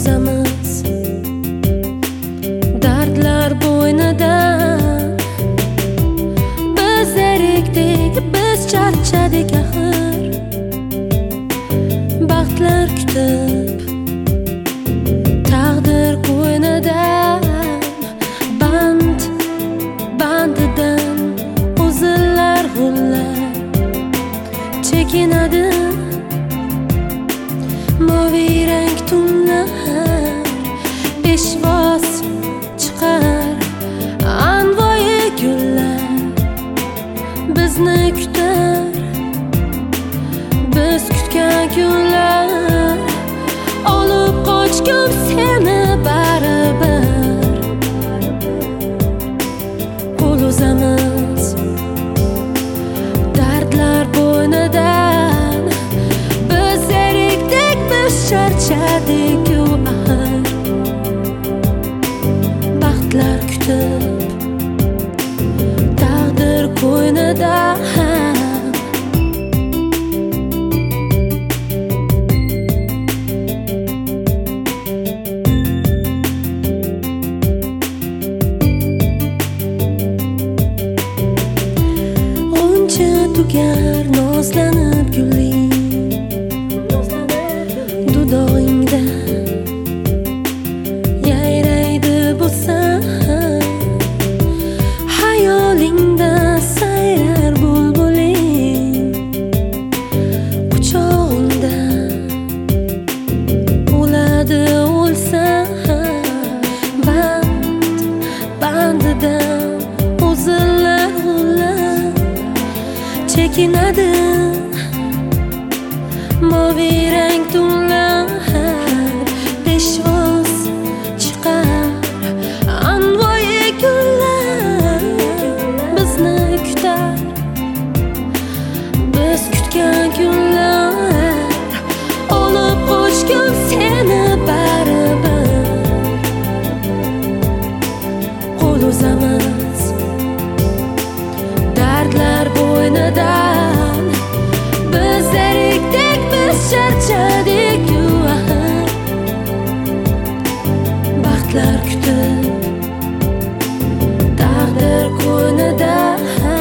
uzamiz dardlar bo'ynidan. Biz erikdik, biz charchadik axir, baxtlar kutib taqdir qo'ynidan. Bandidan uzillar g'ullar chekinadi. Moviy rang tunlar peshvoz chiqar, anvoyi gullar bizni kutar. Biz kutgan kunlar olib qochgum seni baribir. Qo'l uzamiz dardlar bo'ynidan. Biz erikdik, biz charchadik-ku axir, baxtlar kutib taqdir qo'ynidan. Tugar nozlanib gulling dudog'ingda yayraydi bo'lsa, hayolingda sayrar bulbuling quchog'ingda o'ladi o'lsa. Bandidan uzillar g'ullar chekinadi. Moviy rang tunlar peshvoz chiqar, anvoyi gullar bizni kutar. Biz kutgan kunlar olib qochgum seni baribir. Qo'l uzamiz dardlar bo'ynidan. Biz erikdik, biz charchadik-ku axir, baxtlar kutib taqdir qo'ynidan.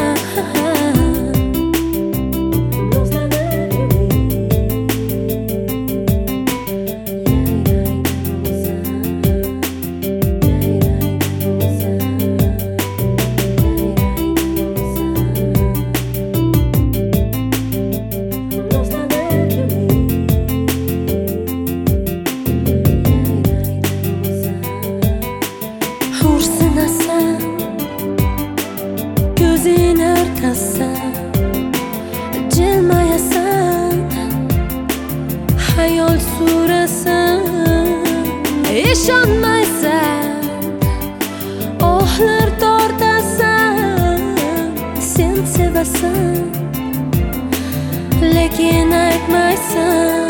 Ko'zing arkasidan jilmayasan, hayol surasan, ishonmaysan, ohlar tortasan. Sen sevasan lekin aytmaysan.